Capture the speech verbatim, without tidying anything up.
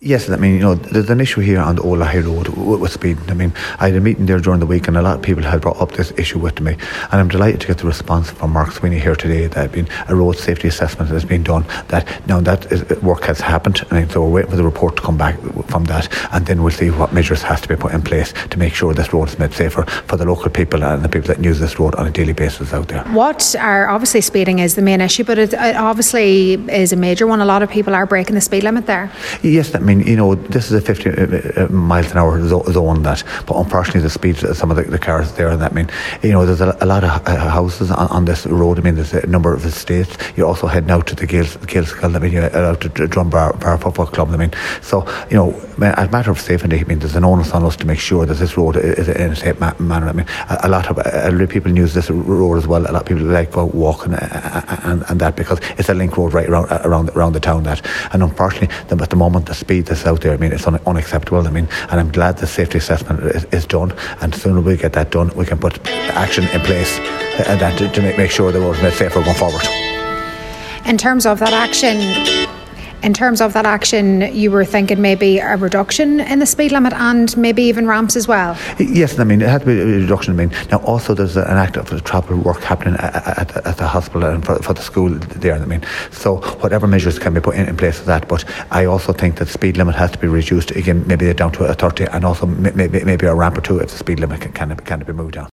Yes, I mean, you know, there's an issue here on the Old Lahey Road with, with speed. I mean, I had a meeting there during the week and a lot of people had brought up this issue with me. And I'm delighted to get the response from Mark Sweeney here today that been a road safety assessment has been done. That now that is, work has happened, and so we're waiting for the report to come back from that, and then we'll see what measures has to be put in place to make sure this road is made safer for the local people and the people that use this road on a daily basis out there. What are obviously speeding is the main issue, but it, it obviously is a major one. A lot of people are breaking the speed limit there. Yes, I mean, you know, this is a fifty miles an hour zone that, but unfortunately the speed of some of the, the cars there, and that I mean, you know, there's a, a lot of uh, houses on, on this road. I mean, there's a number of estates. You're also heading out to the Gales, Gaelskull. I mean, you're out to Drumbar Bar Football Club. I mean, so you know, as a matter of safety, I mean, there's an onus on us to make sure that this road is in a safe ma- manner. I mean, a, a lot of elderly people use this road as well. A lot of people like go out walking and, and, and that because it's a link road right around around around the town. That, and unfortunately, the, at the moment, the speed that's out there, I mean, it's un- unacceptable. I mean, and I'm glad the safety assessment is, is done, and the sooner we get that done, we can put action in place and that to, to make, make sure the road is made safer going forward. In terms of that action, in terms of that action, you were thinking maybe a reduction in the speed limit and maybe even ramps as well? Yes, I mean, it had to be a reduction. I mean, now also there's an act of travel work happening at, at, at the hospital and for, for the school there. I mean, so whatever measures can be put in, in place for that. But I also think that the speed limit has to be reduced again, maybe down to a thirty, and also maybe maybe a ramp or two if the speed limit can can, can be moved down.